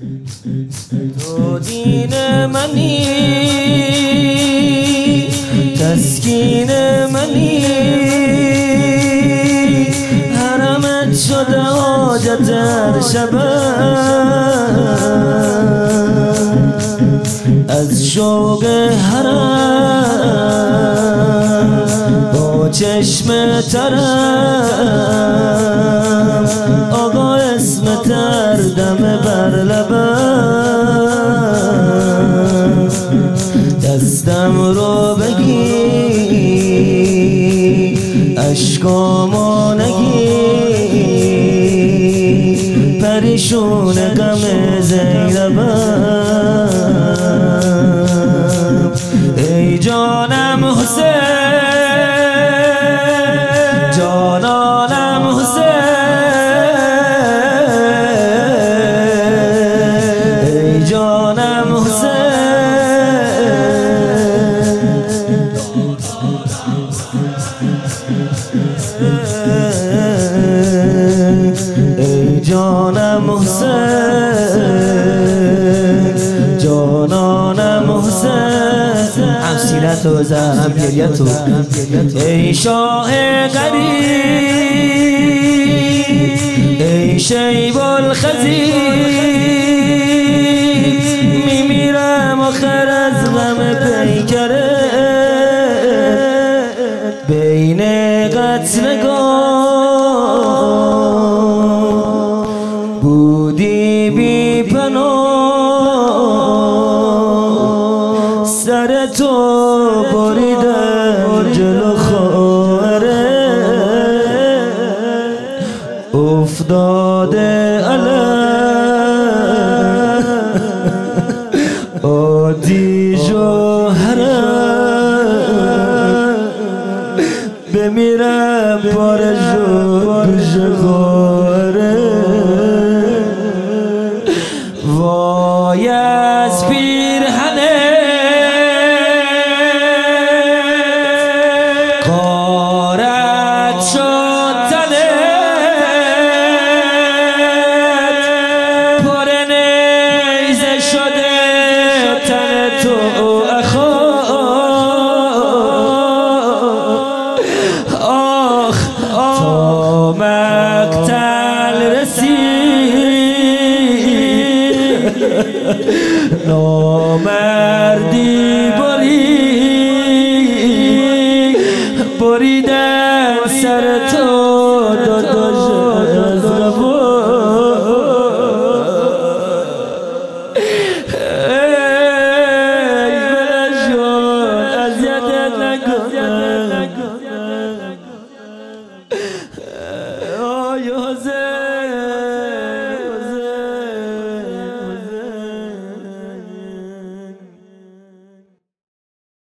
تو دین منی، تسکین منی، حرمت شده حاجت هر شبم. از شوق حرم با چشم ترم، آقا اسم تردم بر لبم. دستم رو بگی، اشکامو نگی، پریشون غم زینبم. ای جانم حسین، جانانم حسین، ای جانم حسین، ای جانم حسین، جانانم حسین. هم سیرت و هم گریت و ای شاه غریب، ای شیب الخزیب، میمیرم آخر از غم پیکره. بین قتلگاه بودی بی پناه، سر تو بریدم جلو خاره. افتاده علم آتیش و حرم، بمیرم پاره شد گوش خاره. وای از پیرهنه غارت شد تنت، پر نیزه شده تن تو اخا. آخ تا مقتل رسید